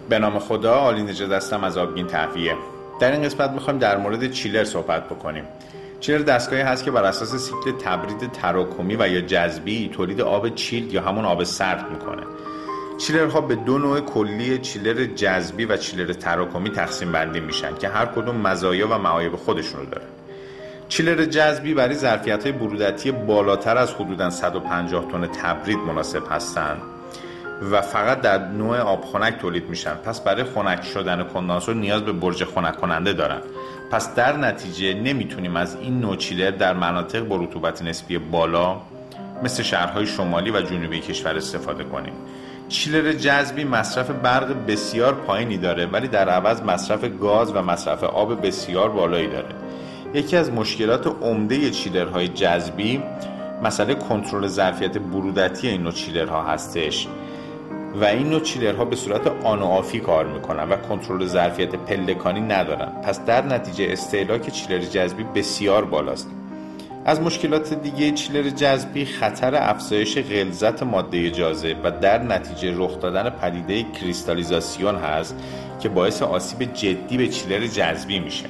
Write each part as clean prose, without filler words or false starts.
به نام خدا، عالی نژاد هستم از آبگین تهویه. در این قسمت میخوایم در مورد چیلر صحبت بکنیم. چیلر دستگاهی هست که بر اساس سیکل تبرید تراکمی و یا جذبی تولید آب چیلد یا همون آب سرد میکنه. چیلرها به دو نوع کلی، چیلر جذبی و چیلر تراکمی تقسیم بندی میشن که هر کدوم مزایا و معایب خودشون رو داره. چیلر جذبی برای ظرفیت‌های برودتی بالاتر از حدوداً 150 تن تبرید مناسب هستند و فقط در نوع آب خنک تولید میشن. پس برای خنک شدن کندانسور نیاز به برج خنک کننده دارن. پس در نتیجه نمیتونیم از این نوع چیلر در مناطق با رطوبت نسبی بالا مثل شهرهای شمالی و جنوبی کشور استفاده کنیم. چیلر جذبی مصرف برق بسیار پایینی داره ولی در عوض مصرف گاز و مصرف آب بسیار بالایی داره. یکی از مشکلات عمده چیلرهای جذبی مسئله کنترل ظرفیت برودتی این نوع چیلرها هستش و این نوع چیلرها به صورت آن و آفی کار میکنن و کنترل ظرفیت پلکانی ندارن. پس در نتیجه استهلاک چیلر جذبی بسیار بالاست. از مشکلات دیگه چیلر جذبی خطر افزایش غلظت ماده جاذب و در نتیجه رخ دادن پدیده کریستالیزاسیون هست که باعث آسیب جدی به چیلر جذبی میشه.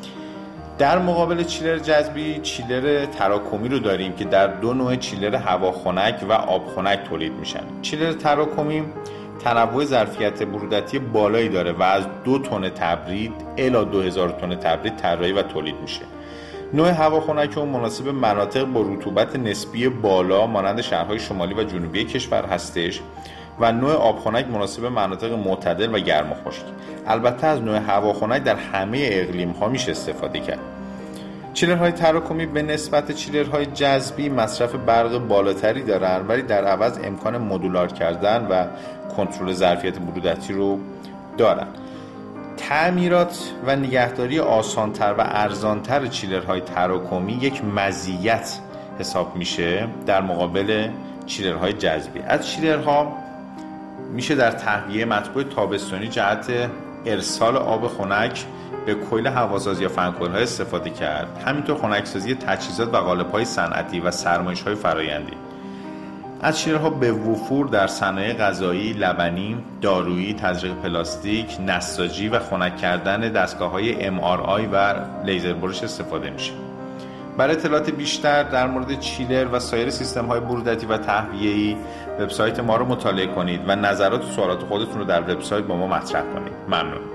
در مقابل چیلر جذبی چیلر تراکمی رو داریم که در دو نوع چیلر هواخنک و آبخنک تولید میشن. چیلر تراکمی تنوع ظرفیت برودتی بالایی داره و از 2 تن تبرید الی 2000 تن تبرید طراحی و تولید میشه. نوع هواخنک اون مناسب مناطق با رطوبت نسبی بالا مانند شهرهای شمالی و جنوبی کشور هستش و نوع آبخنک مناسب مناطق معتدل و گرم و خشک. البته از نوع هواخنک در همه اقلیم‌ها میشه استفاده کرد. چیلرهای تراکمی به نسبت چیلرهای جذبی مصرف برق بالاتری دارن ولی در عوض امکان مدولار کردن و کنترل ظرفیت برودتی رو دارن. تعمیرات و نگهداری آسان‌تر و ارزان‌تر چیلرهای تراکمی یک مزیت حساب میشه در مقابل چیلرهای جذبی. از چیلرها میشه در تهویه مطبوع تابستانی جهت ارسال آب خنک به کویل هواسازی یا فنکویل‌ها استفاده کرد. همینطور خنکسازی تجهیزات و قالب‌های صنعتی و سرمایش‌های فرآیندی. از چیلرها به وفور در صنایع غذایی، لبنی، دارویی، تزریق پلاستیک، نساجی و خنک کردن دستگاه‌های MRI و لیزر برش استفاده میشه. برای اطلاعات بیشتر در مورد چیلر و سایر سیستم‌های برودتی و تهویه‌ای وبسایت ما رو مطالعه کنید و نظرات و سوالات خودتون رو در وبسایت با ما مطرح کنید. ممنون.